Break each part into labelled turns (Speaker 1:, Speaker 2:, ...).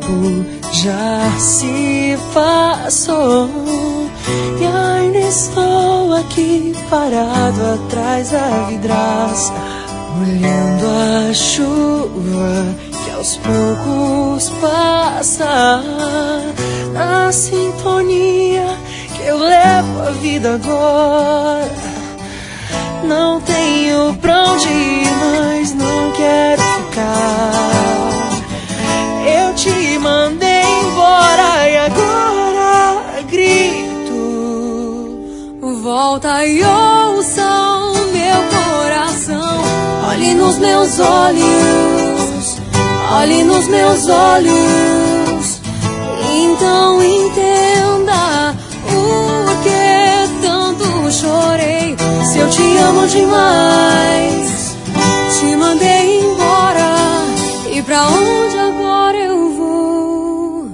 Speaker 1: tempo já se passou e ainda estou aqui parado atrás da vidraça, olhando a chuva que aos poucos passa. Na sintonia que eu levo a vida agora, não tenho pra onde ir, mas não quero ficar. Eu te mandei embora e agora grito: volta e ouça o meu coração. Olhe nos meus olhos, olhe nos meus olhos. Então entenda o que tanto chorei. Se eu te amo demais, te mandei embora. E pra onde agora eu vou?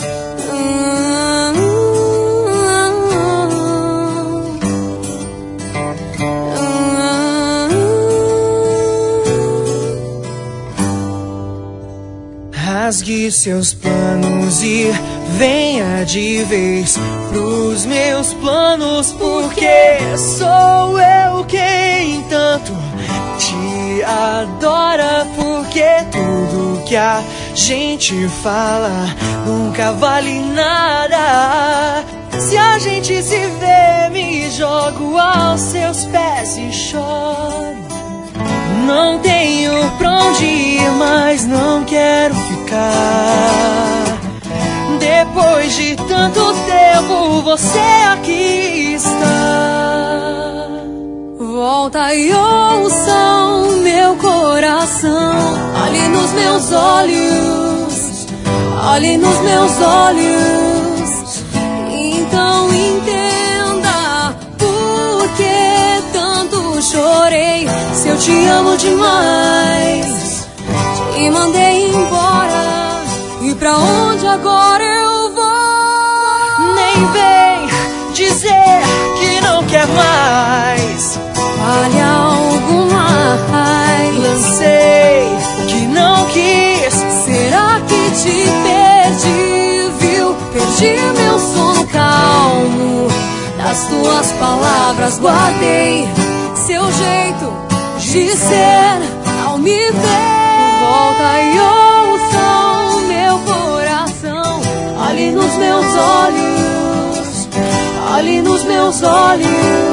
Speaker 1: Rasgue seus planos e venha de vez pros meus planos, porque sou eu quem tanto te adora. Porque tudo que a gente fala nunca vale nada. Se a gente se vê, me jogo aos seus pés e choro. Não tenho pra onde ir, mas não quero ficar. Depois de tanto tempo, você aqui está. Volta e ouça o meu coração. Olhe nos meus olhos, olhe nos meus olhos. Então entenda por que tanto chorei. Se eu te amo demais, te mandei embora. E pra onde agora eu vou? Nem vem dizer que não quer mais. Fale algo mais. Lancei que não quis. Será que te perdi, viu? Perdi meu sono calmo. Das tuas palavras guardei seu jeito de ser ao me ver. Volta e ouça o meu coração. Olhe nos meus olhos, olhe nos meus olhos.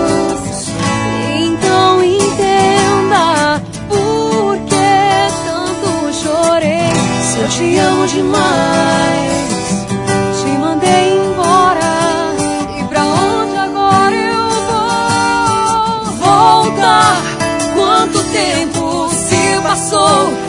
Speaker 1: Então entenda por que tanto chorei. Se eu te amo demais, te mandei embora. E pra onde agora eu vou? Volta, quanto tempo se passou?